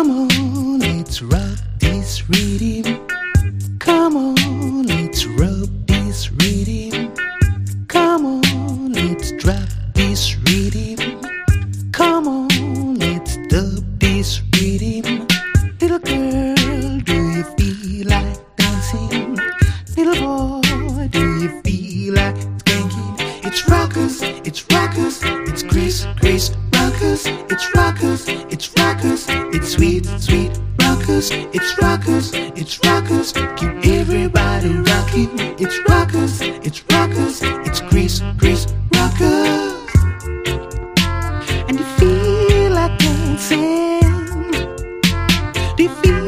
Come on, let's rock this rhythm. Come on, let's rub this rhythm. Come on, let's drop this rhythm. Come on, let's dub this rhythm. Little girl, do you feel like dancing? Little boy, do you feel like skanking? It's rockers, it's rockers, it's Chris rockers. It's rockers, it's rockers, it's sweet rockers. It's rockers, it's rockers, keep everybody rocking. It's rockers, it's rockers, it's Chris rockers. And you feel like dancing. Do you feel